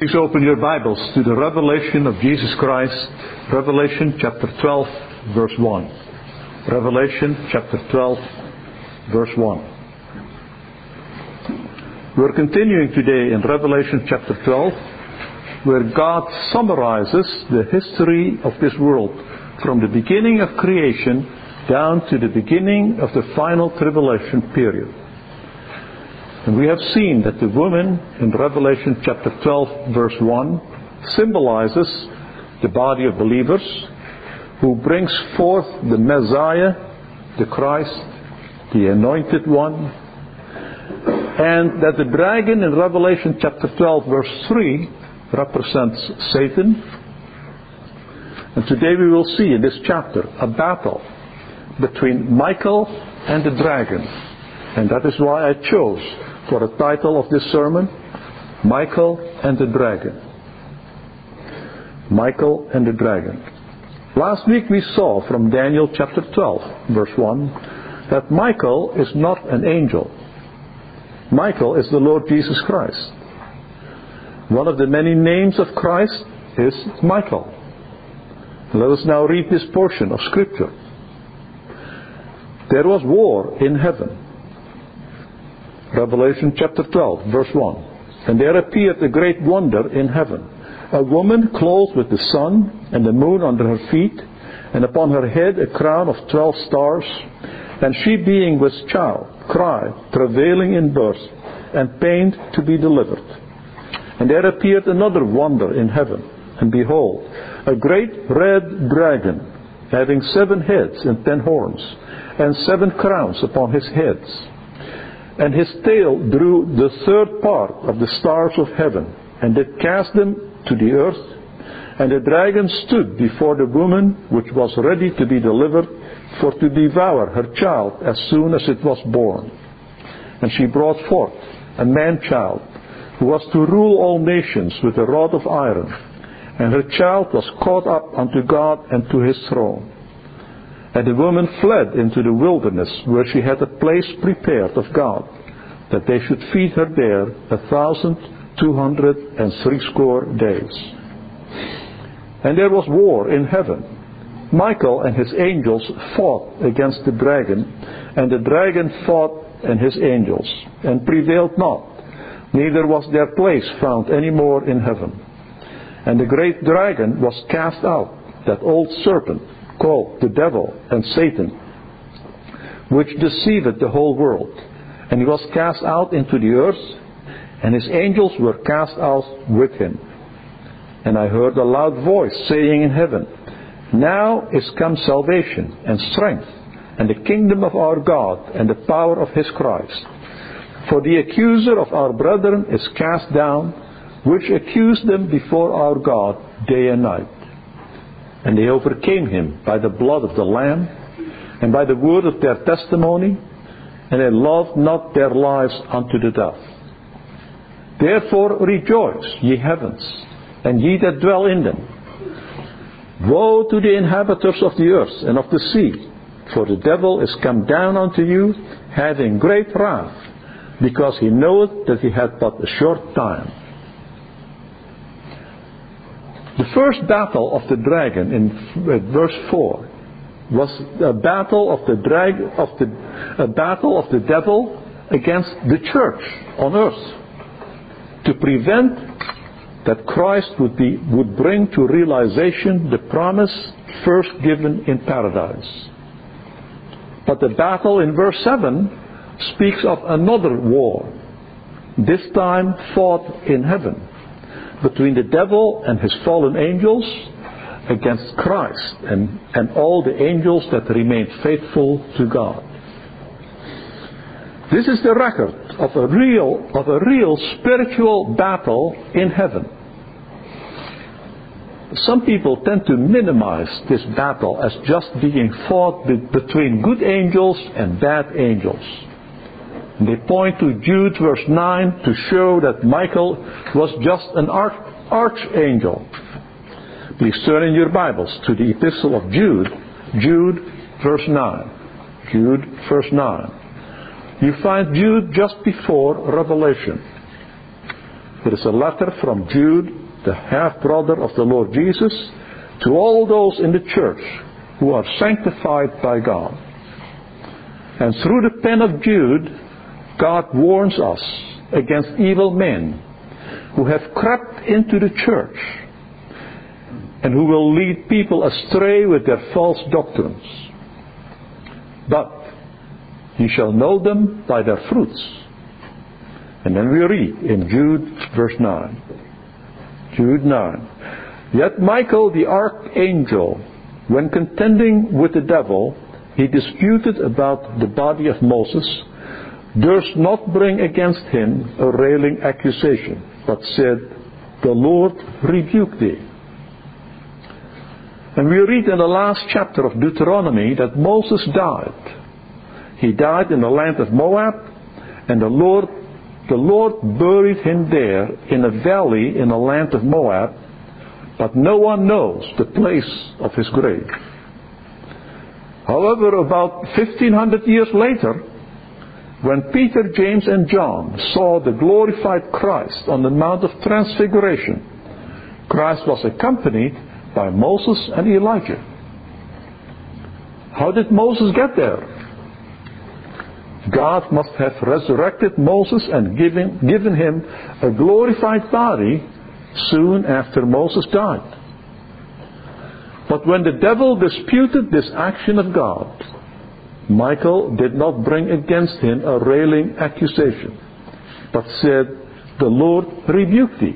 Please open your Bibles to the revelation of Jesus Christ, Revelation chapter 12, verse 1. Revelation chapter 12, verse 1. We're continuing today in Revelation chapter 12, where God summarizes the history of this world from the beginning of creation down to the beginning of the final tribulation period. And we have seen that the woman in Revelation chapter 12 verse 1 symbolizes the body of believers who brings forth the Messiah, the Christ, the Anointed One. And that the dragon in Revelation chapter 12 verse 3 represents Satan. And today we will see in this chapter a battle between Michael and the dragon. And that is why I chose for the title of this sermon, Michael and the Dragon. Michael and the Dragon. Last week we saw from Daniel chapter 12, verse 1, that Michael is not an angel. Michael is the Lord Jesus Christ. One of the many names of Christ is Michael. Let us now read this portion of Scripture. There was war in heaven. Revelation chapter 12, verse 1. And there appeared a great wonder in heaven, a woman clothed with the sun and the moon under her feet, and upon her head a crown of 12 stars. And she being with child, cried, travailing in birth, and pained to be delivered. And there appeared another wonder in heaven, and behold, a great red dragon, having 7 heads and 10 horns, and 7 crowns upon his heads. And his tail drew the third part of the stars of heaven, and did cast them to the earth. And the dragon stood before the woman which was ready to be delivered, for to devour her child as soon as it was born. And she brought forth a man-child, who was to rule all nations with a rod of iron. And her child was caught up unto God and to his throne. And the woman fled into the wilderness, where she had a place prepared of God, that they should feed her there 1,260 days. And there was war in heaven. Michael and his angels fought against the dragon, and the dragon fought and his angels, and prevailed not, neither was their place found any more in heaven. And the great dragon was cast out, that old serpent, called the devil and Satan, which deceiveth the whole world. And he was cast out into the earth, and his angels were cast out with him. And I heard a loud voice saying in heaven, Now is come salvation and strength, and the kingdom of our God, and the power of his Christ. For the accuser of our brethren is cast down, which accused them before our God day and night. And they overcame him by the blood of the Lamb, and by the word of their testimony, and they loved not their lives unto the death. Therefore rejoice, ye heavens, and ye that dwell in them. Woe to the inhabitants of the earth and of the sea, for the devil is come down unto you, having great wrath, because he knoweth that he hath but a short time. The first battle of the dragon in verse 4 was a battle of the devil against the church on earth, to prevent that Christ would bring to realization the promise first given in paradise. But the battle in verse 7 speaks of another war, this time fought in heaven, between the devil and his fallen angels against Christ and all the angels that remain faithful to God. This is the record of a real spiritual battle in heaven. Some people tend to minimize this battle as just being fought between good angels and bad angels. And they point to Jude verse 9 to show that Michael was just an archangel. Please turn in your Bibles to the epistle of Jude, Jude verse 9. Jude verse 9. You find Jude just before Revelation. It is a letter from Jude, the half-brother of the Lord Jesus, to all those in the church who are sanctified by God. And through the pen of Jude, God warns us against evil men who have crept into the church and who will lead people astray with their false doctrines. But you shall know them by their fruits. And then we read in Jude verse 9. Jude 9. Yet Michael the archangel, when contending with the devil, he disputed about the body of Moses, durst not bring against him a railing accusation, but said, The Lord rebuke thee. And we read in the last chapter of Deuteronomy that Moses died. He died in the land of Moab, and the Lord buried him there in a valley in the land of Moab, but no one knows the place of his grave. However, about 1500 years later, when Peter, James, and John saw the glorified Christ on the Mount of Transfiguration, Christ was accompanied by Moses and Elijah. How did Moses get there? God must have resurrected Moses and given him a glorified body soon after Moses died. But when the devil disputed this action of God, Michael did not bring against him a railing accusation, but said, The Lord rebuke thee.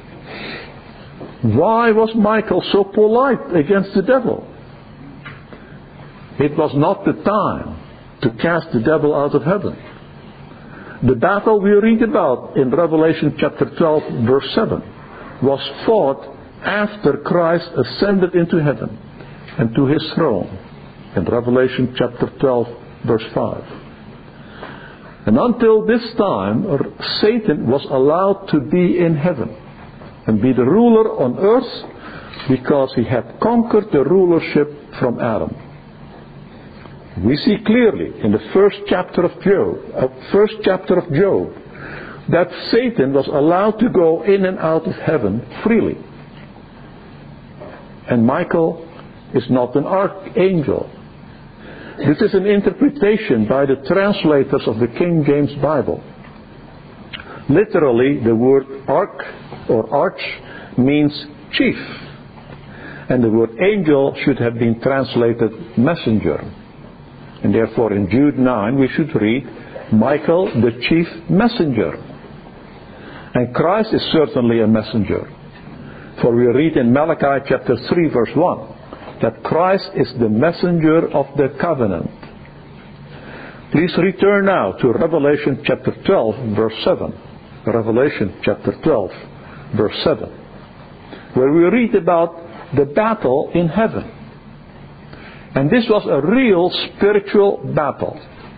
Why was Michael so polite against the devil? It was not the time to cast the devil out of heaven. The battle we read about in Revelation chapter 12 verse 7 was fought after Christ ascended into heaven and to his throne in Revelation chapter 12 verse 5. And until this time, Satan was allowed to be in heaven and be the ruler on earth because he had conquered the rulership from Adam. We see clearly in the first chapter of Job, that Satan was allowed to go in and out of heaven freely. And Michael is not an archangel. This is an interpretation by the translators of the King James Bible. Literally, the word arch or arch means chief. And the word angel should have been translated messenger. And therefore in Jude 9 we should read, Michael the chief messenger. And Christ is certainly a messenger. For we read in Malachi chapter 3 verse 1 that Christ is the messenger of the covenant. Please return now to Revelation chapter 12 verse 7. Revelation chapter 12 verse 7, where we read about the battle in heaven. And this was a real spiritual battle.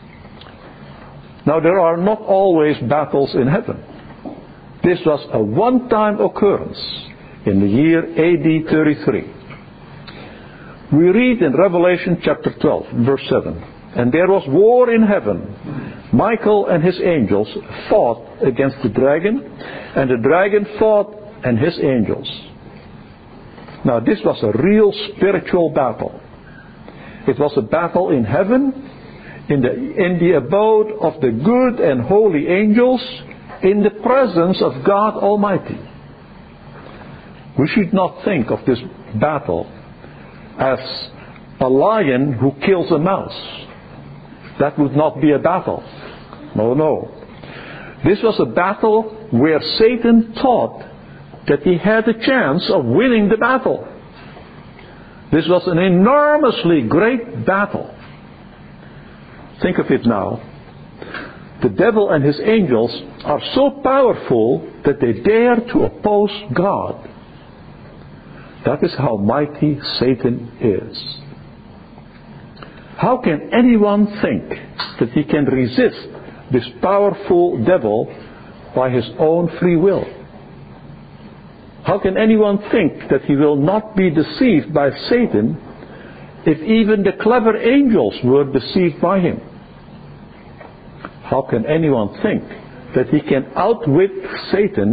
Now there are not always battles in heaven. This was a one-time occurrence in the year AD 33. We read in Revelation chapter 12 verse 7, And there was war in heaven. Michael and his angels fought against the dragon, and the dragon fought and his angels. Now this was a real spiritual battle. It was a battle in heaven, in the abode of the good and holy angels, in the presence of God Almighty. We should not think of this battle as a lion who kills a mouse. That would not be a battle. No. This was a battle where Satan thought that he had a chance of winning the battle. This was an enormously great battle. Think of it now. The devil and his angels are so powerful that they dare to oppose God. That is how mighty Satan is. How can anyone think that he can resist this powerful devil by his own free will? How can anyone think that he will not be deceived by Satan if even the clever angels were deceived by him? How can anyone think that he can outwit Satan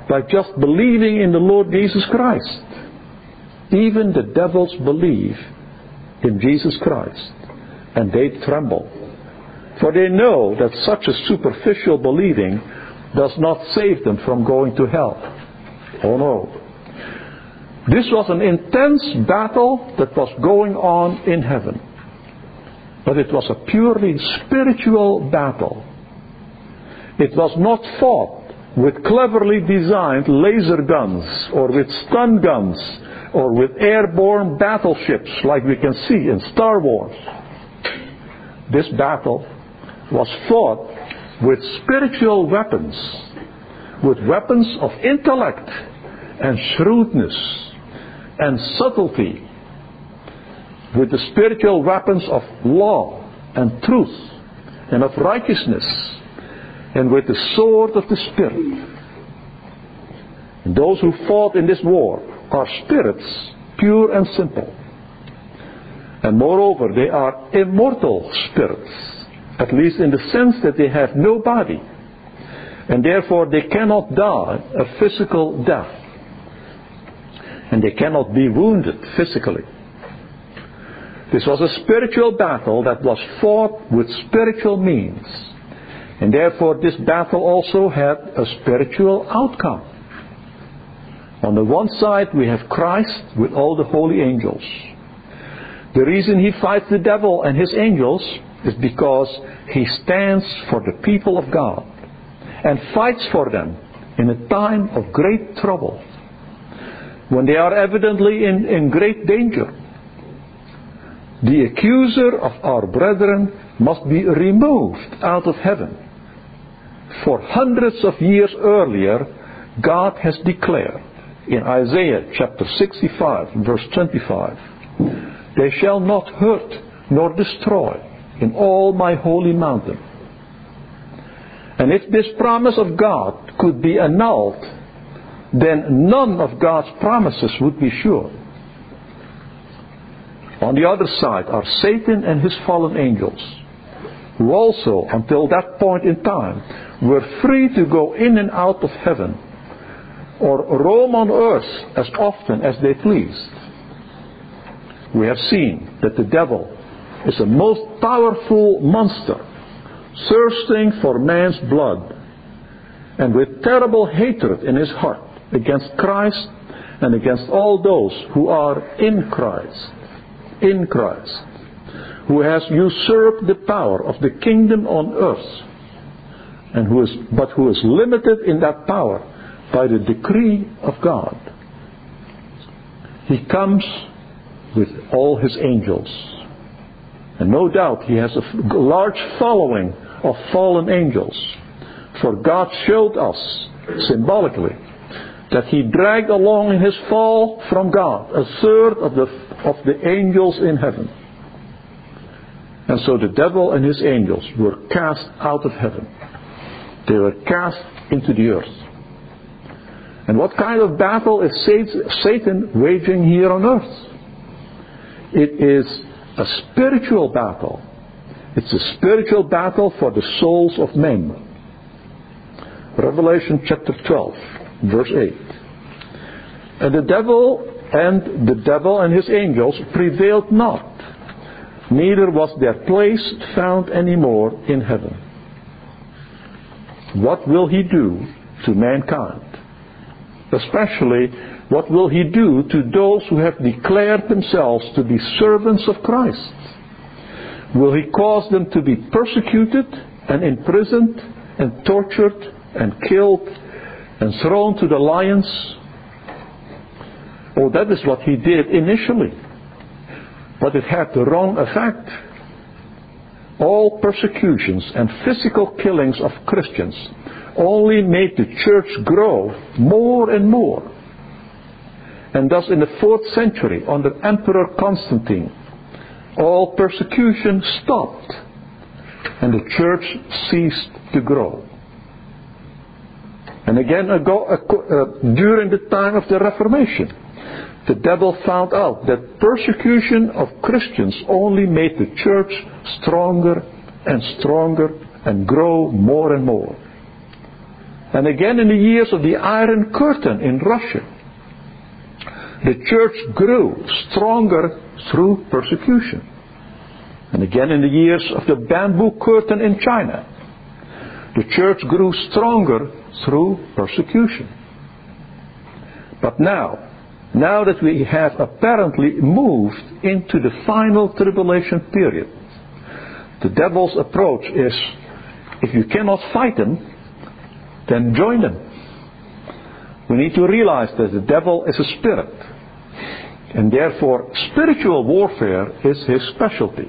by just believing in the Lord Jesus Christ. Even the devils believe in Jesus Christ, and they tremble. For they know that such a superficial believing does not save them from going to hell. Oh no. This was an intense battle that was going on in heaven. But it was a purely spiritual battle. It was not fought with cleverly designed laser guns or with stun guns or with airborne battleships like we can see in Star Wars. This battle was fought with spiritual weapons, with weapons of intellect and shrewdness and subtlety, with the spiritual weapons of law and truth and of righteousness, and with the sword of the Spirit. And those who fought in this war are spirits, pure and simple. And moreover, they are immortal spirits, at least in the sense that they have no body, and therefore they cannot die a physical death, and they cannot be wounded physically. This was a spiritual battle that was fought with spiritual means, and therefore this battle also had a spiritual outcome. On the one side we have Christ with all the holy angels. The reason he fights the devil and his angels is because he stands for the people of God and fights for them in a time of great trouble, when they are evidently in great danger. The accuser of our brethren must be removed out of heaven. For hundreds of years earlier, God has declared in Isaiah chapter 65 verse 25, "They shall not hurt nor destroy in all my holy mountain." And if this promise of God could be annulled, then none of God's promises would be sure. On the other side are Satan and his fallen angels, who also, until that point in time, were free to go in and out of heaven, or roam on earth as often as they pleased. We have seen that the devil is a most powerful monster, thirsting for man's blood, and with terrible hatred in his heart against Christ and against all those who are in Christ, who has usurped the power of the kingdom on earth, and who is limited in that power by the decree of God. He comes with all his angels, and no doubt he has a large following of fallen angels, for God showed us symbolically that he dragged along in his fall from God a third of the angels in heaven. And so the devil and his angels were cast out of heaven. They were cast into the earth. And what kind of battle is Satan waging here on earth? It is a spiritual battle. It's a spiritual battle for the souls of men. Revelation chapter 12, verse 8. And the devil and his angels prevailed not, neither was their place found any more in heaven. What will he do to mankind? Especially, what will he do to those who have declared themselves to be servants of Christ? Will he cause them to be persecuted and imprisoned and tortured and killed and thrown to the lions? Oh, that is what he did initially. But it had the wrong effect. All persecutions and physical killings of Christians only made the church grow more and more. And thus in the 4th century, under Emperor Constantine, all persecution stopped and the church ceased to grow. And again, during the time of the Reformation, the devil found out that persecution of Christians only made the church stronger and stronger and grow more and more. And again in the years of the Iron Curtain in Russia, the church grew stronger through persecution. And again in the years of the Bamboo Curtain in China, the church grew stronger through persecution. But now that we have apparently moved into the final tribulation period, the devil's approach is, if you cannot fight them, then join them. We need to realize that the devil is a spirit, and therefore spiritual warfare is his specialty.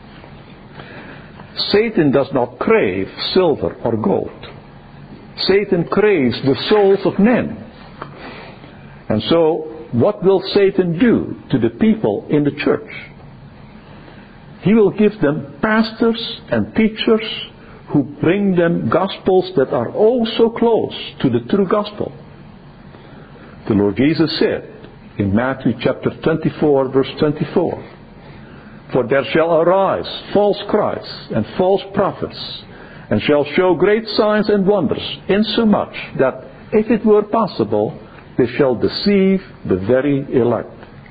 Satan does not crave silver or gold. Satan craves the souls of men. And so, what will Satan do to the people in the church? He will give them pastors and teachers who bring them gospels that are oh so close to the true gospel. The Lord Jesus said in Matthew chapter 24, verse 24, "For there shall arise false Christs and false prophets, and shall show great signs and wonders, insomuch that, if it were possible, they shall deceive the very elect."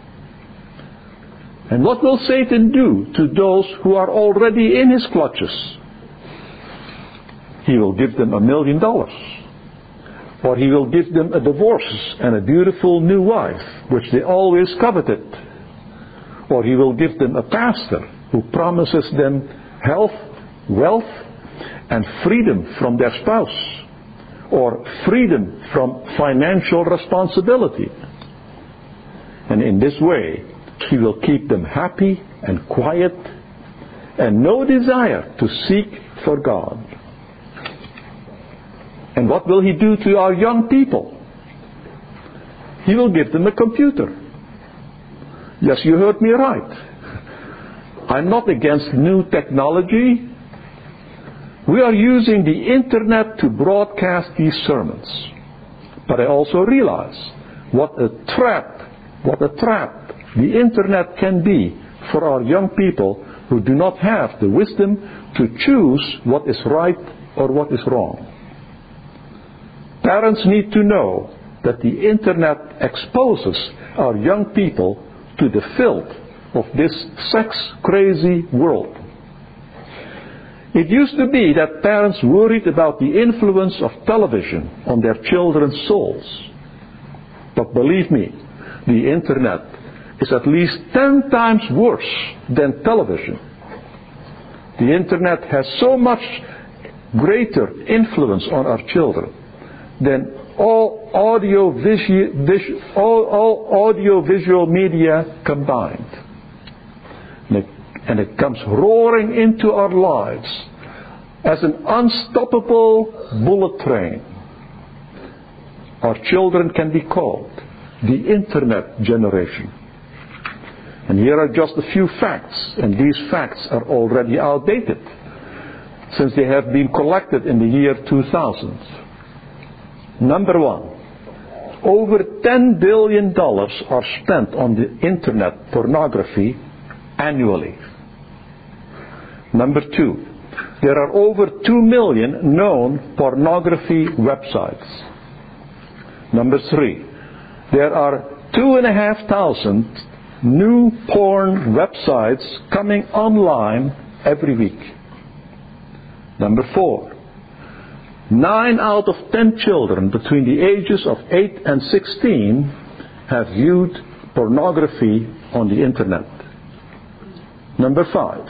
And what will Satan do to those who are already in his clutches? He will give them $1 million. Or he will give them a divorce and a beautiful new wife, which they always coveted. Or he will give them a pastor who promises them health, wealth, and freedom from their spouse, or freedom from financial responsibility. And in this way, he will keep them happy and quiet, and no desire to seek for God. And what will he do to our young people? He will give them a computer. Yes, you heard me right. I'm not against new technology. We are using the internet to broadcast these sermons. But I also realize what a trap the internet can be for our young people who do not have the wisdom to choose what is right or what is wrong. Parents need to know that the internet exposes our young people to the filth of this sex-crazy world. It used to be that parents worried about the influence of television on their children's souls. But believe me, the internet is at least 10 times worse than television. The internet has so much greater influence on our children than all audio-visual media combined. And it comes roaring into our lives as an unstoppable bullet train. Our children can be called the internet generation. And here are just a few facts, and these facts are already outdated, since they have been collected in the year 2000. Number one, over $10 billion are spent on the internet pornography annually. Number two, there are over 2 million known pornography websites. Number three, there are 2,500 new porn websites coming online every week. Number four, 9 out of 10 children between the ages of 8 and 16 have viewed pornography on the internet. Number 5,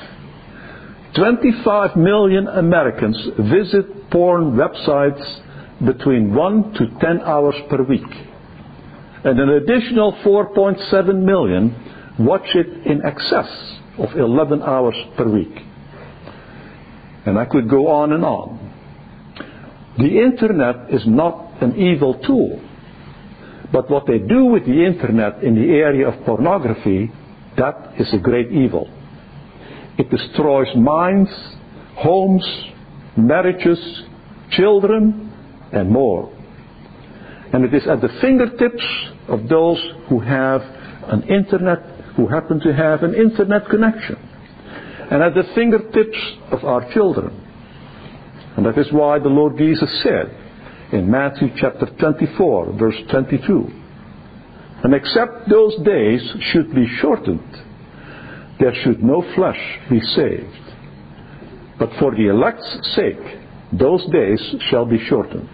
25 million Americans visit porn websites between 1 to 10 hours per week. And an additional 4.7 million watch it in excess of 11 hours per week. And I could go on and on. The internet is not an evil tool. But what they do with the internet in the area of pornography, that is a great evil. It destroys minds, homes, marriages, children, and more. And it is at the fingertips of those who have an internet, who happen to have an internet connection. And at the fingertips of our children. And that is why the Lord Jesus said in Matthew chapter 24, verse 22. And except those days should be shortened, there should no flesh be saved. But for the elect's sake, those days shall be shortened.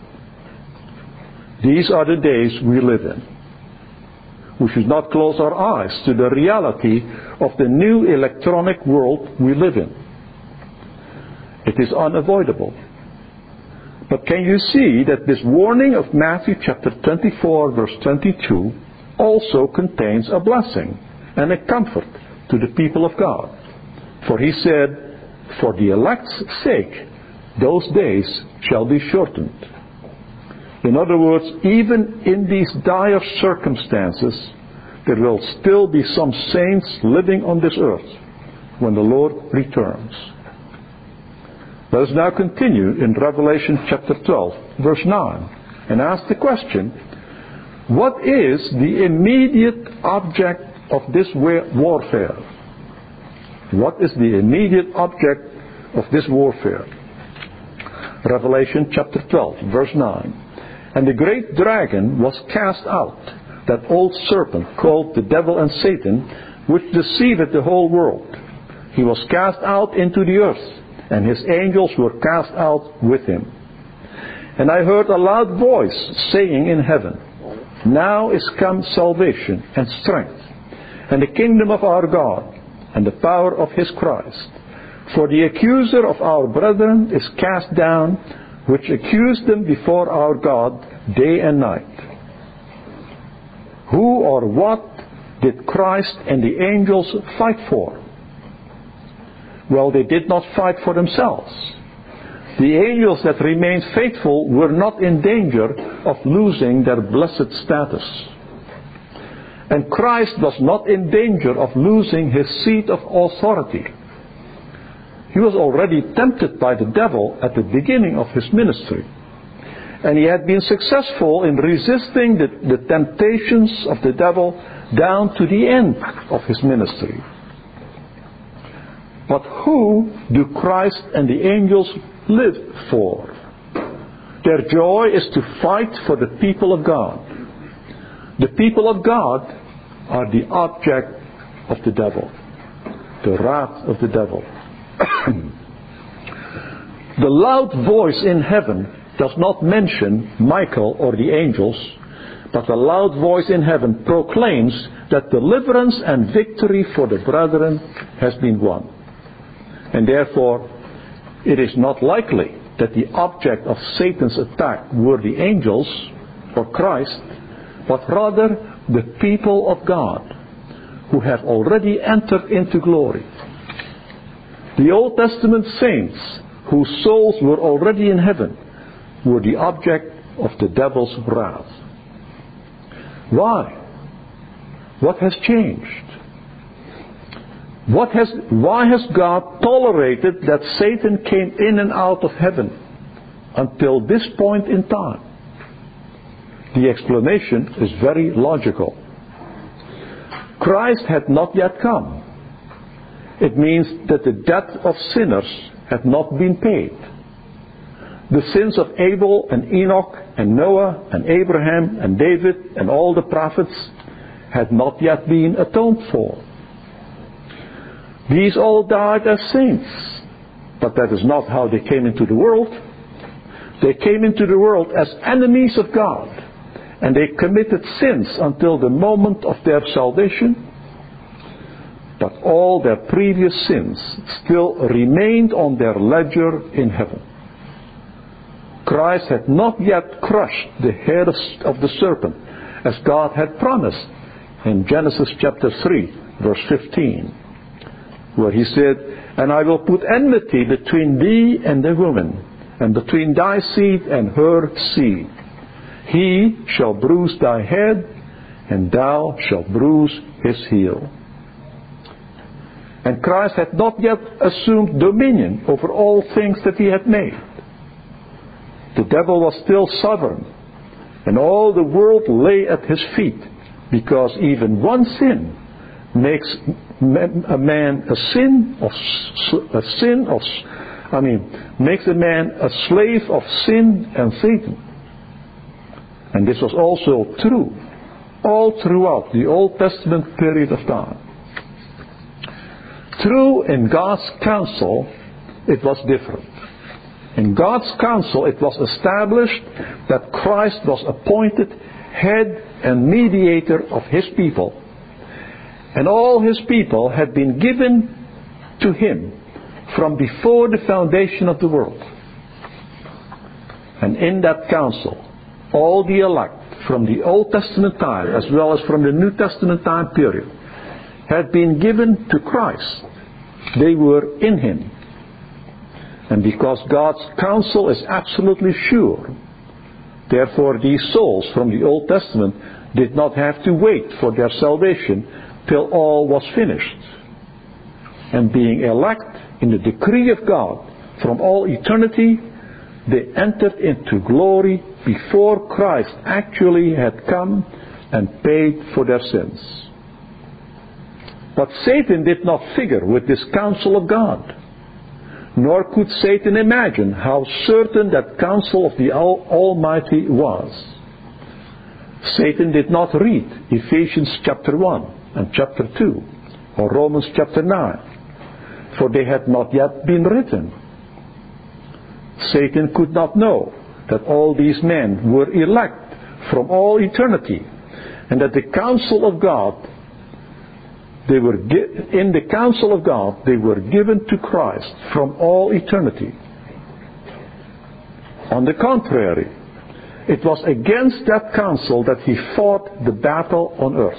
These are the days we live in. We should not close our eyes to the reality of the new electronic world we live in. It is unavoidable. But can you see that this warning of Matthew chapter 24, verse 22 also contains a blessing and a comfort to the people of God? For he said, for the elect's sake, those days shall be shortened. In other words, even in these dire circumstances, there will still be some saints living on this earth when the Lord returns. Let us now continue in Revelation chapter 12, verse 9, and ask the question, what is the immediate object of this warfare? What is the immediate object of this warfare? Revelation chapter 12, verse 9. And the great dragon was cast out, that old serpent called the devil and Satan, which deceiveth the whole world. He was cast out into the earth, and his angels were cast out with him. And I heard a loud voice saying in heaven, now is come salvation and strength, and the kingdom of our God, and the power of his Christ. For the accuser of our brethren is cast down, which accused them before our God day and night. Who or what did Christ and the angels fight for? Well, they did not fight for themselves. The angels that remained faithful were not in danger of losing their blessed status. And Christ was not in danger of losing his seat of authority. He was already tempted by the devil at the beginning of his ministry. And he had been successful in resisting the temptations of the devil down to the end of his ministry. But who do Christ and the angels live for? Their joy is to fight for the people of God. The people of God are the object of the devil, the wrath of the devil. The loud voice in heaven does not mention Michael or the angels, but the loud voice in heaven proclaims that deliverance and victory for the brethren has been won. And therefore, it is not likely that the object of Satan's attack were the angels or Christ, but rather the people of God who have already entered into glory. The Old Testament saints whose souls were already in heaven were the object of the devil's wrath. Why? What has changed? Why has God tolerated that Satan came in and out of heaven until this point in time? The explanation is very logical. Christ had not yet come. It means that the debt of sinners had not been paid. The sins of Abel and Enoch and Noah and Abraham and David and all the prophets had not yet been atoned for. These all died as saints, but that is not how they came into the world. They came into the world as enemies of God, and they committed sins until the moment of their salvation. But all their previous sins still remained on their ledger in heaven. Christ had not yet crushed the head of the serpent, as God had promised in Genesis chapter 3, verse 15, where he said, and I will put enmity between thee and the woman, and between thy seed and her seed. He shall bruise thy head, and thou shalt bruise his heel. And Christ had not yet assumed dominion over all things that he had made. The devil was still sovereign, and all the world lay at his feet, because even one sin makes a man makes a man a slave of sin and Satan. And this was also true all throughout the Old Testament period of time. True in God's counsel, it was different. In God's counsel, it was established that Christ was appointed head and mediator of His people. And all His people had been given to Him from before the foundation of the world. And in that counsel, all the elect from the Old Testament time as well as from the New Testament time period had been given to Christ. They were in Him. And because God's counsel is absolutely sure, therefore these souls from the Old Testament did not have to wait for their salvation till all was finished. And being elect in the decree of God from all eternity, they entered into glory before Christ actually had come and paid for their sins. But Satan did not figure with this counsel of God, nor could Satan imagine how certain that counsel of the Almighty was. Satan did not read Ephesians chapter 1 and chapter 2 or Romans chapter 9, for they had not yet been written. Satan could not know that all these men were elect from all eternity, and that the counsel of God, in the counsel of God, they were given to Christ from all eternity. On the contrary, it was against that counsel that he fought the battle on earth.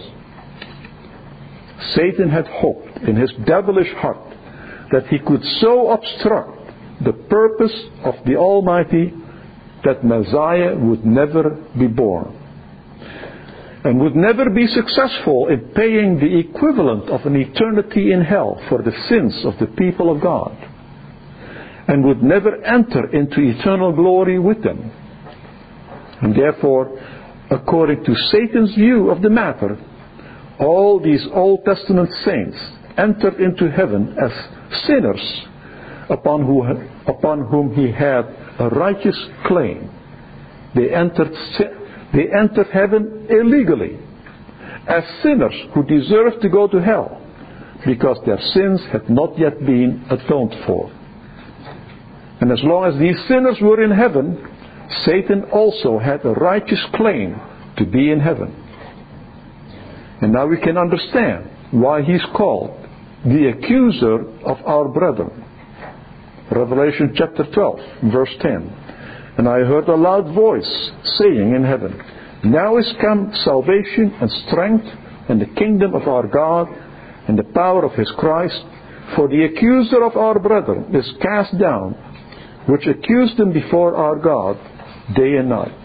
Satan had hoped in his devilish heart that he could so obstruct the purpose of the Almighty that Messiah would never be born, and would never be successful in paying the equivalent of an eternity in hell for the sins of the people of God, and would never enter into eternal glory with them. And therefore, according to Satan's view of the matter, all these Old Testament saints entered into heaven as sinners upon whom he had a righteous claim. They entered heaven illegally as sinners who deserved to go to hell because their sins had not yet been atoned for. And as long as these sinners were in heaven, Satan also had a righteous claim to be in heaven. And now we can understand why he's called the accuser of our brethren. Revelation chapter 12, verse 10. And I heard a loud voice saying in heaven, Now is come salvation and strength and the kingdom of our God and the power of His Christ, for the accuser of our brethren is cast down, which accused them before our God day and night.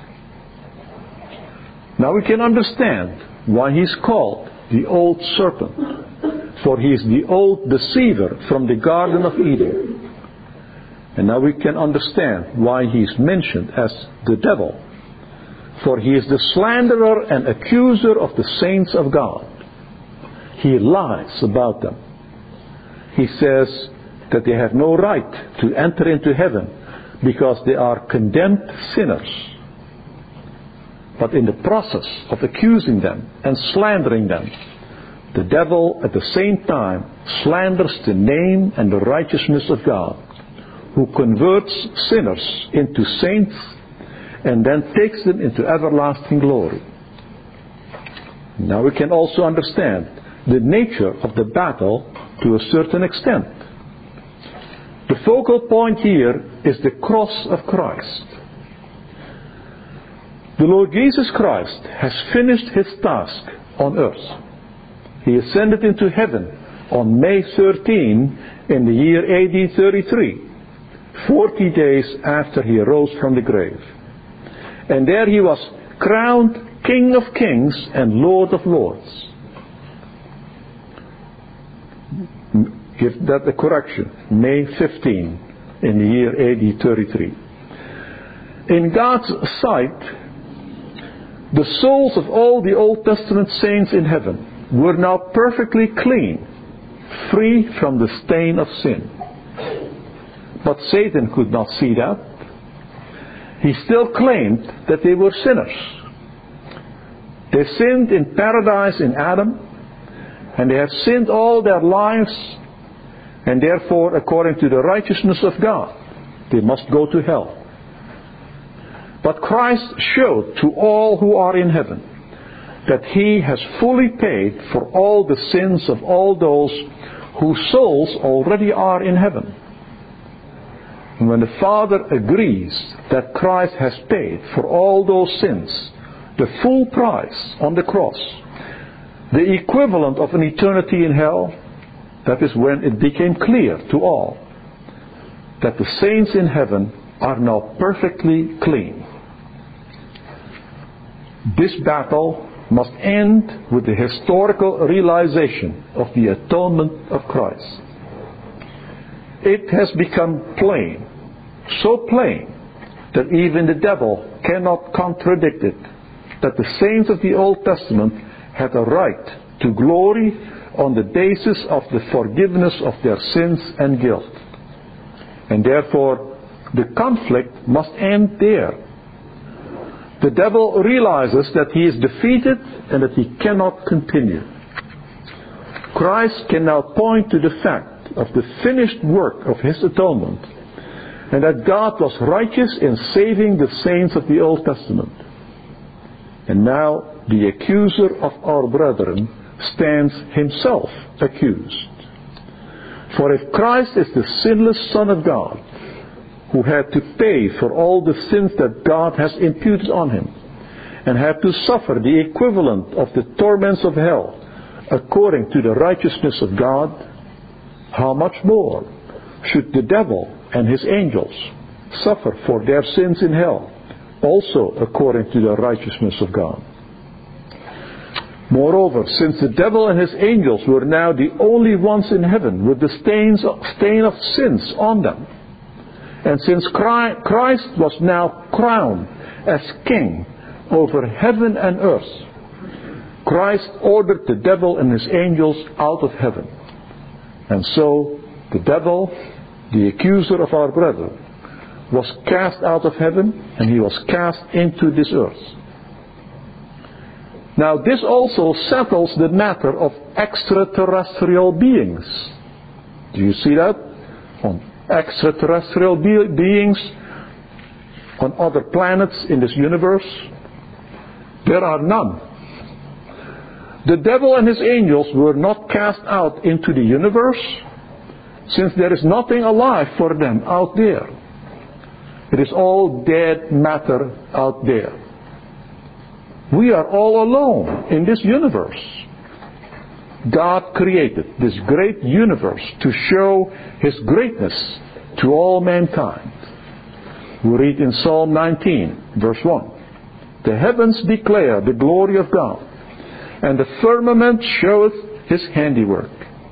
Now we can understand why he's called the old serpent, for he is the old deceiver from the Garden of Eden. And now we can understand why he is mentioned as the devil, for he is the slanderer and accuser of the saints of God. He lies about them. He says that they have no right to enter into heaven because they are condemned sinners. But in the process of accusing them and slandering them, the devil at the same time slanders the name and the righteousness of God, who converts sinners into saints and then takes them into everlasting glory. Now we can also understand the nature of the battle to a certain extent. The focal point here is the cross of Christ. The Lord Jesus Christ has finished His task on earth. He ascended into heaven on May 13 in the year AD 33, 40 days after He arose from the grave. And there He was crowned King of Kings and Lord of Lords. Give that a correction. May 15 in the year AD 33. In God's sight, the souls of all the Old Testament saints in heaven were now perfectly clean, free from the stain of sin. But Satan could not see that. he still claimed that they were sinners. They sinned in paradise in Adam, and they have sinned all their lives, and therefore, according to the righteousness of God, they must go to hell. But Christ showed to all who are in heaven that he has fully paid for all the sins of all those whose souls already are in heaven. And when the Father agrees that Christ has paid for all those sins, the full price on the cross, the equivalent of an eternity in hell, that is when it became clear to all that the saints in heaven are now perfectly clean. This battle must end with the historical realization of the atonement of Christ. It has become plain, so plain that even the devil cannot contradict it, that the saints of the Old Testament had a right to glory on the basis of the forgiveness of their sins and guilt. And therefore, the conflict must end there. The devil realizes that he is defeated and that he cannot continue. Christ can now point to the fact of the finished work of his atonement, and that God was righteous in saving the saints of the Old Testament. And now the accuser of our brethren stands himself accused. For if Christ is the sinless Son of God, who had to pay for all the sins that God has imputed on him, and had to suffer the equivalent of the torments of hell according to the righteousness of God, how much more should the devil and his angels suffer for their sins in hell, also according to the righteousness of God? Moreover, since the devil and his angels were now the only ones in heaven with the stain of sins on them, and since Christ was now crowned as king over heaven and earth, Christ ordered the devil and his angels out of heaven. And so the devil, the accuser of our brethren, was cast out of heaven, and he was cast into this earth. Now this also settles the matter of extraterrestrial beings. Do you see that? On extraterrestrial beings on other planets in this universe? There are none. The devil and his angels were not cast out into the universe, since there is nothing alive for them out there. It is all dead matter out there. We are all alone in this universe. God created this great universe to show his greatness to all mankind. We read in Psalm 19, verse 1, "The heavens declare the glory of God, and the firmament showeth his handiwork."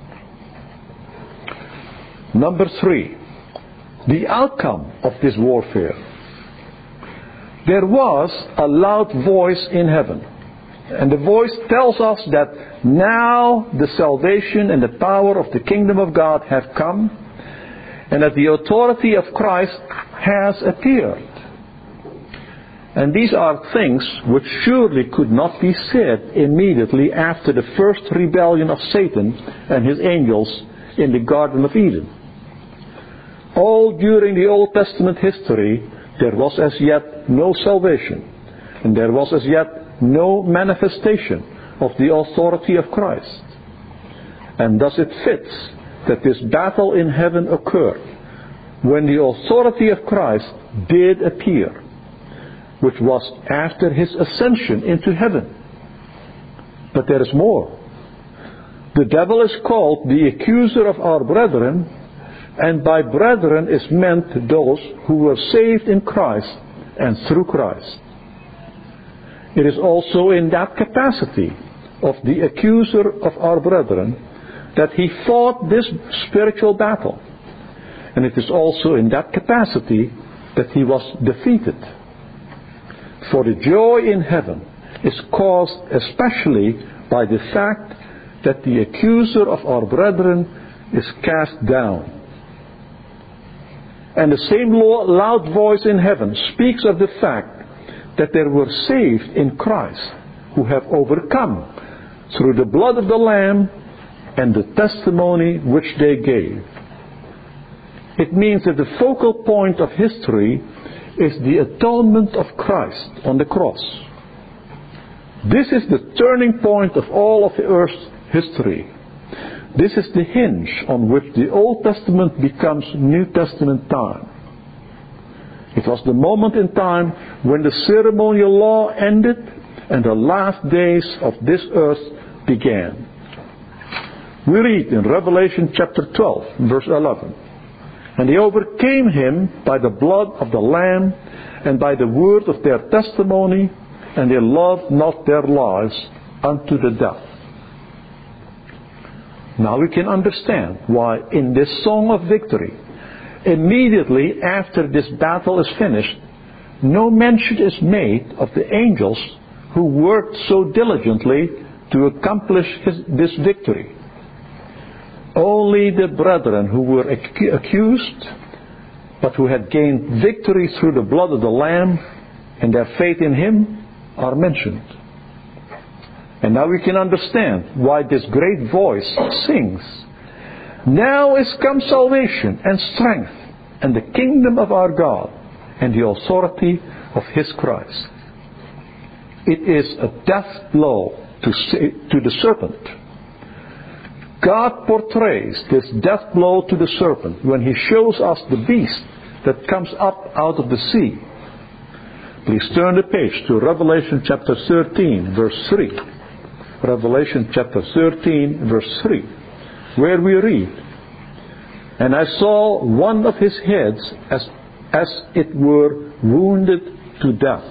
Number 3, the outcome of this warfare. There was a loud voice in heaven, and the voice tells us that now the salvation and the power of the kingdom of God have come, and that the authority of Christ has appeared. And these are things which surely could not be said immediately after the first rebellion of Satan and his angels in the Garden of Eden. All during the Old Testament history, there was as yet no salvation, and there was as yet no manifestation of the authority of Christ. And thus it fits that this battle in heaven occurred when the authority of Christ did appear, which was after his ascension into heaven. But there is more. The devil is called the accuser of our brethren, and by brethren is meant those who were saved in Christ and through Christ. It is also in that capacity of the accuser of our brethren that he fought this spiritual battle. And it is also in that capacity that he was defeated. For the joy in heaven is caused especially by the fact that the accuser of our brethren is cast down. And the same loud voice in heaven speaks of the fact that they were saved in Christ, who have overcome through the blood of the Lamb and the testimony which they gave. It means that the focal point of history is the atonement of Christ on the cross. This is the turning point of all of the earth's history. This is the hinge on which the Old Testament becomes New Testament time. It was the moment in time when the ceremonial law ended and the last days of this earth began. We read in Revelation chapter 12, verse 11, "And they overcame him by the blood of the Lamb and by the word of their testimony, and they loved not their lives unto the death." Now we can understand why in this song of victory, immediately after this battle is finished, no mention is made of the angels who worked so diligently to accomplish this victory. Only the brethren who were accused, but who had gained victory through the blood of the Lamb and their faith in Him, are mentioned. And now we can understand why this great voice sings, "Now is come salvation and strength and the kingdom of our God and the authority of His Christ." It is a death blow to the serpent. God portrays this death blow to the serpent when He shows us the beast that comes up out of the sea. Please turn the page to Revelation chapter 13, verse 3. Revelation chapter 13, verse 3, where we read, "And I saw one of his heads as it were wounded to death."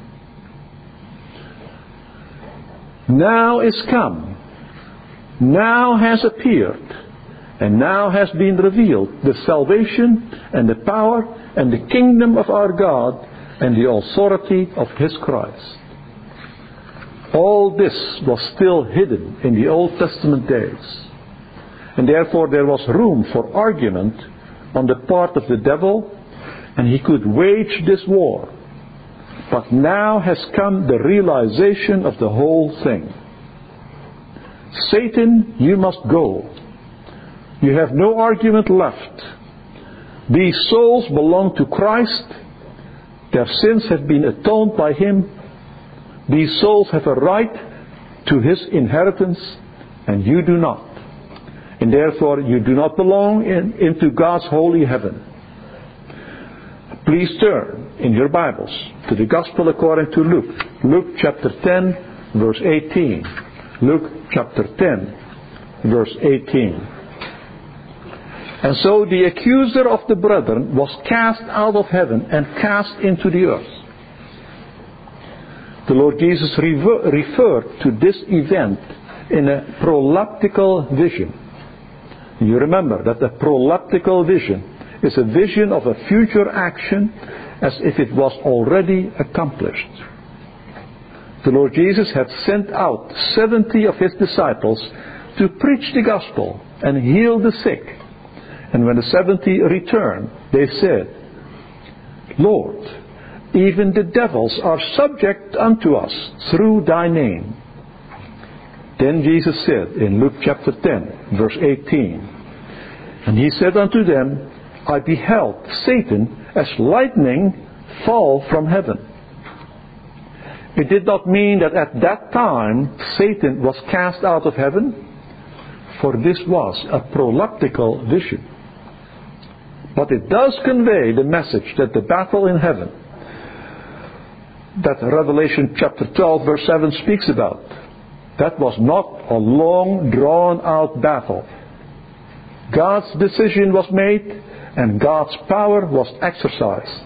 Now is come, now has appeared, and now has been revealed the salvation and the power and the kingdom of our God and the authority of His Christ. All this was still hidden in the Old Testament days, and therefore there was room for argument on the part of the devil, and he could wage this war. But now has come the realization of the whole thing. "Satan, you must go. You have no argument left. These souls belong to Christ. Their sins have been atoned by Him. These souls have a right to His inheritance, and you do not. And therefore you do not belong into God's holy heaven." Please turn in your Bibles to the Gospel according to Luke. Luke chapter 10, verse 18. Luke chapter 10, verse 18. "And so the accuser of the brethren was cast out of heaven and cast into the earth." The Lord Jesus referred to this event in a proleptical vision. You remember that a proleptical vision is a vision of a future action as if it was already accomplished. The Lord Jesus had sent out 70 of His disciples to preach the gospel and heal the sick. And when the 70 returned, they said, "Lord, even the devils are subject unto us through Thy name." Then Jesus said in Luke chapter 10, verse 18, "And He said unto them, I beheld Satan as lightning fall from heaven." It did not mean that at that time Satan was cast out of heaven, for this was a proleptical vision. But it does convey the message that the battle in heaven, that Revelation chapter 12 verse 7 speaks about, that was not a long drawn out battle. God's decision was made and God's power was exercised.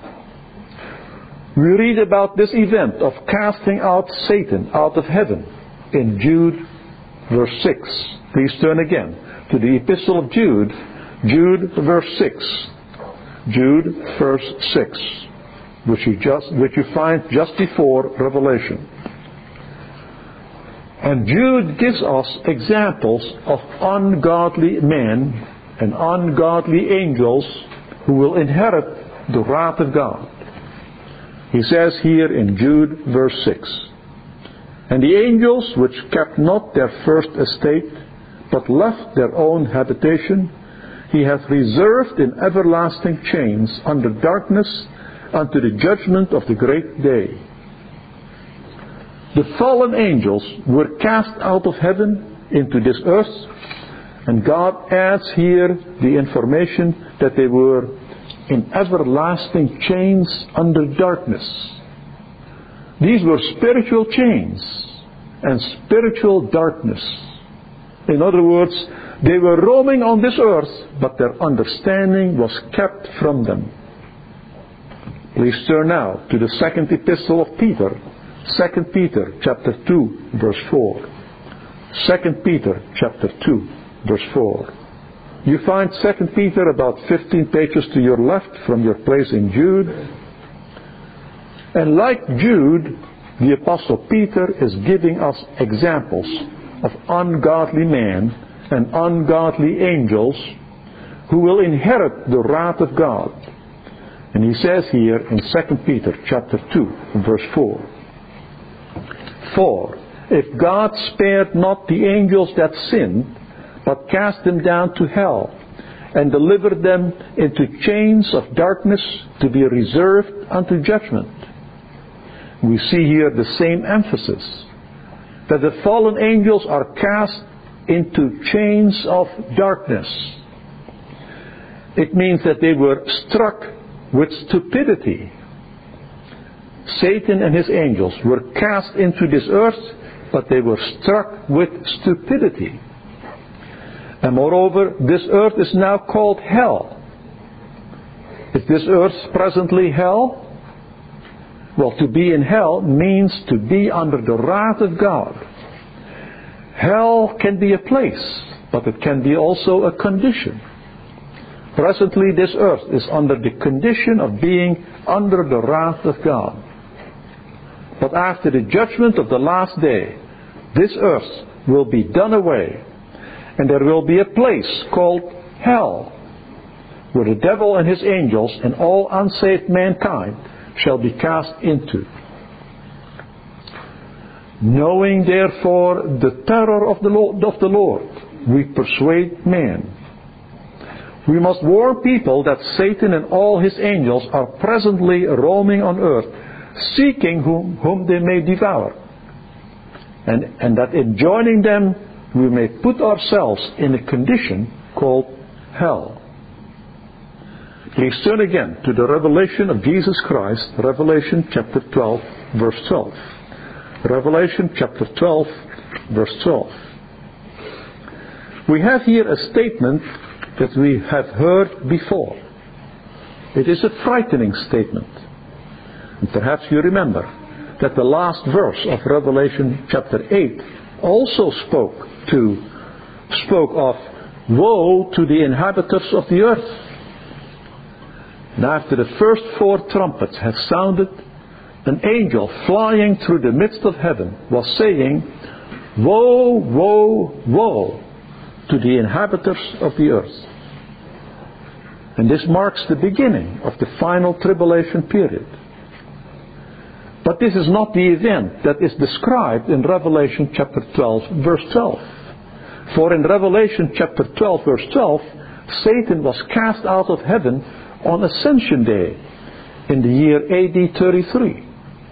We read about this event of casting out Satan out of heaven in Jude verse 6. Please turn again to the Epistle of Jude, Jude verse 6. Jude verse 6, which you find just before Revelation. And Jude gives us examples of ungodly men and ungodly angels who will inherit the wrath of God. He says here in Jude verse 6, "And the angels which kept not their first estate, but left their own habitation, he hath reserved in everlasting chains under darkness unto the judgment of the great day." The fallen angels were cast out of heaven into this earth, and God adds here the information that they were in everlasting chains under darkness. These were spiritual chains and spiritual darkness. In other words, they were roaming on this earth, but their understanding was kept from them. Please turn now to the second epistle of Peter, 2 Peter chapter 2, verse 4. 2 Peter chapter 2, verse 4. You find 2 Peter about 15 pages to your left from your place in Jude. And like Jude, the Apostle Peter is giving us examples of ungodly men and ungodly angels who will inherit the wrath of God. And he says here in 2 Peter chapter 2, verse 4, "For if God spared not the angels that sinned, but cast them down to hell, and delivered them into chains of darkness to be reserved unto judgment." We see here the same emphasis, that the fallen angels are cast into chains of darkness. It means that they were struck with stupidity. Satan and his angels were cast into this earth, but they were struck with stupidity. And moreover, this earth is now called hell. Is this earth presently hell? Well, to be in hell means to be under the wrath of God. Hell can be a place, but it can be also a condition. Presently, this earth is under the condition of being under the wrath of God. But after the judgment of the last day, this earth will be done away, and there will be a place called hell, where the devil and his angels and all unsaved mankind shall be cast into. Knowing therefore the terror of the Lord, we persuade men. We must warn people that Satan and all his angels are presently roaming on earth, seeking whom they may devour. And that in joining them, we may put ourselves in a condition called hell. Please turn again to the revelation of Jesus Christ, Revelation chapter 12, verse 12. Revelation chapter 12, verse 12. We have here a statement that we have heard before. It is a frightening statement. And perhaps you remember that the last verse of Revelation chapter 8 also spoke of woe to the inhabitants of the earth. And after the first 4 trumpets had sounded, an angel flying through the midst of heaven was saying, "Woe, woe, woe to the inhabitants of the earth." And this marks the beginning of the final tribulation period. But this is not the event that is described in Revelation chapter 12, verse 12. For in Revelation chapter 12, verse 12, Satan was cast out of heaven on Ascension Day in the year AD 33.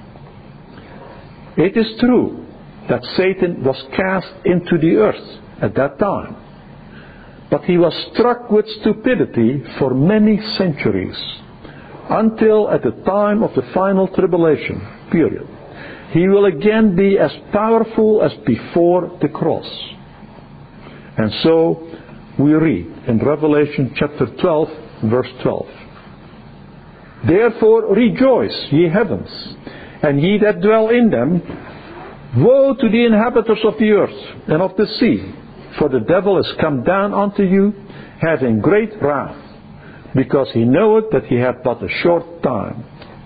It is true that Satan was cast into the earth at that time, but he was struck with stupidity for many centuries, until at the time of the final tribulation period, he will again be as powerful as before the cross. And so we read in Revelation chapter 12, verse 12. "Therefore rejoice, ye heavens, and ye that dwell in them. Woe to the inhabitants of the earth and of the sea, for the devil is come down unto you, having great wrath, because he knoweth that he hath but a short time."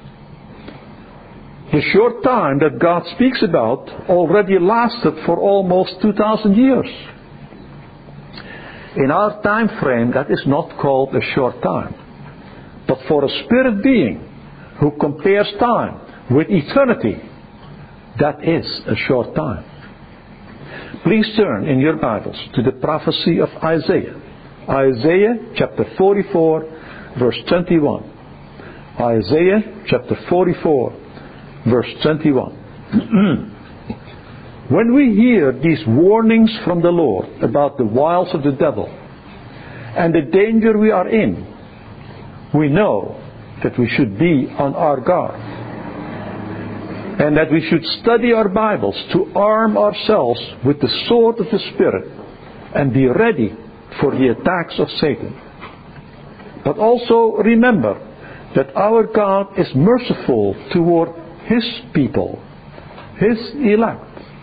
The short time that God speaks about already lasted for almost 2,000 years. In our time frame, that is not called a short time. but for a spirit being who compares time with eternity, that is a short time. Please turn in your Bibles to the prophecy of Isaiah. Isaiah chapter 44, verse 21. Isaiah chapter 44, verse 21. When we hear these warnings from the Lord about the wiles of the devil and the danger we are in, we know that we should be on our guard, and that we should study our Bibles to arm ourselves with the sword of the Spirit and be ready for the attacks of Satan. But also remember that our God is merciful toward His people, His elect.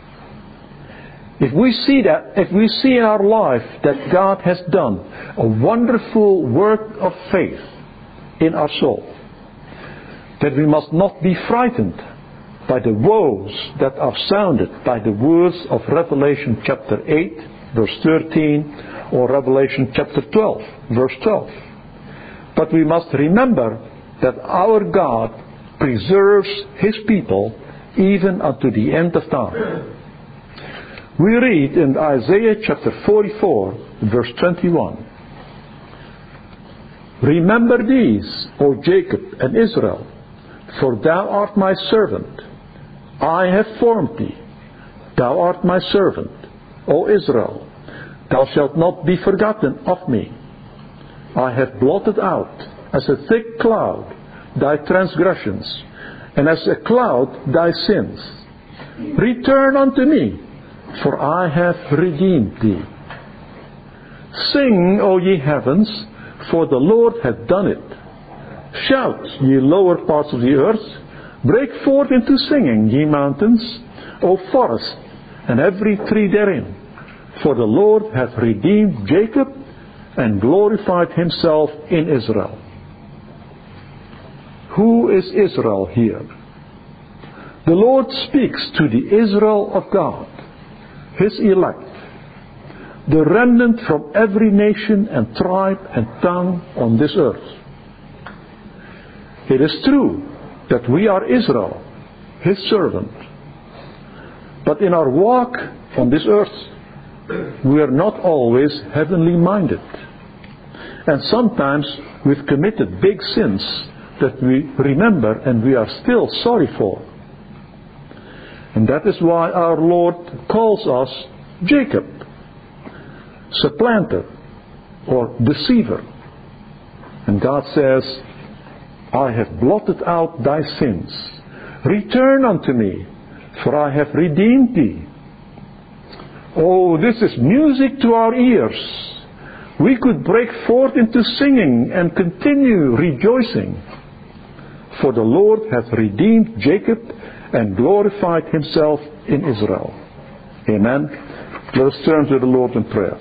If we see in our life that God has done a wonderful work of faith in our soul, that we must not be frightened by the woes that are sounded by the words of Revelation chapter 8, verse 13, or Revelation chapter 12, verse 12. But we must remember that our God preserves His people even unto the end of time. We read in Isaiah chapter 44, verse 21, Remember these, O Jacob and Israel, for thou art my servant. I have formed thee. Thou art my servant, O Israel. Thou shalt not be forgotten of me. I have blotted out as a thick cloud thy transgressions, and as a cloud thy sins. Return unto me, for I have redeemed thee. Sing, O ye heavens, for the Lord hath done it. Shout, ye lower parts of the earth. Break forth into singing, ye mountains, O forest, and every tree therein. For the Lord hath redeemed Jacob, and glorified Himself in Israel. Who is Israel here? The Lord speaks to the Israel of God, His elect, the remnant from every nation and tribe and tongue on this earth. It is true that we are Israel, His servant. But in our walk on this earth, we are not always heavenly minded. And sometimes we've committed big sins that we remember and we are still sorry for. And that is why our Lord calls us Jacob, supplanter or deceiver. And God says, I have blotted out thy sins. Return unto me, for I have redeemed thee. Oh, this is music to our ears. We could break forth into singing and continue rejoicing. For the Lord hath redeemed Jacob and glorified Himself in Israel. Amen. Let us turn to the Lord in prayer.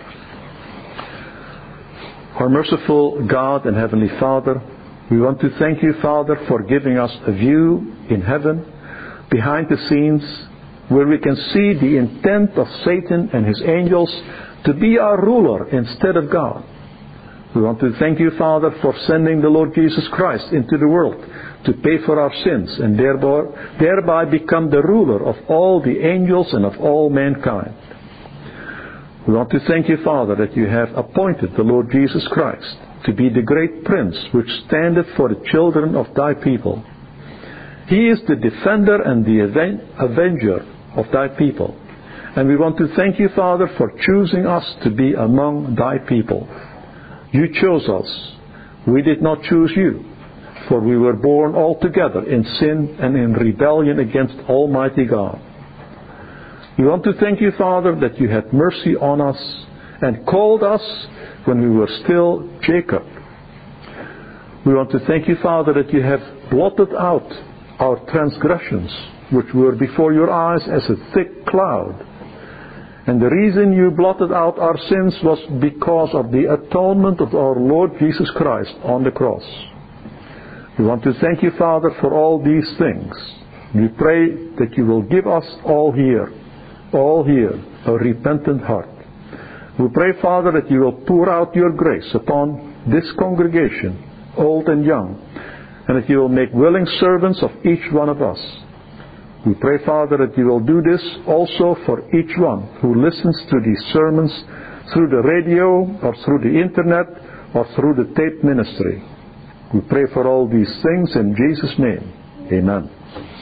Our merciful God and Heavenly Father, we want to thank you, Father, for giving us a view in heaven, behind the scenes, where we can see the intent of Satan and his angels to be our ruler instead of God. We want to thank you, Father, for sending the Lord Jesus Christ into the world to pay for our sins and thereby become the ruler of all the angels and of all mankind. We want to thank you, Father, that you have appointed the Lord Jesus Christ to be the great Prince which standeth for the children of thy people. He is the defender and the avenger of thy people. And we want to thank you, Father, for choosing us to be among thy people. You chose us. We did not choose you, for we were born altogether in sin and in rebellion against Almighty God. We want to thank you, Father, that you had mercy on us and called us when we were still Jacob. We want to thank you, Father, that you have blotted out our transgressions, which were before your eyes as a thick cloud. And the reason you blotted out our sins was because of the atonement of our Lord Jesus Christ on the cross. We want to thank you, Father, for all these things. We pray that you will give us all here, a repentant heart. We pray, Father, that you will pour out your grace upon this congregation, old and young, and that you will make willing servants of each one of us. We pray, Father, that you will do this also for each one who listens to these sermons through the radio or through the internet or through the tape ministry. We pray for all these things in Jesus' name. Amen.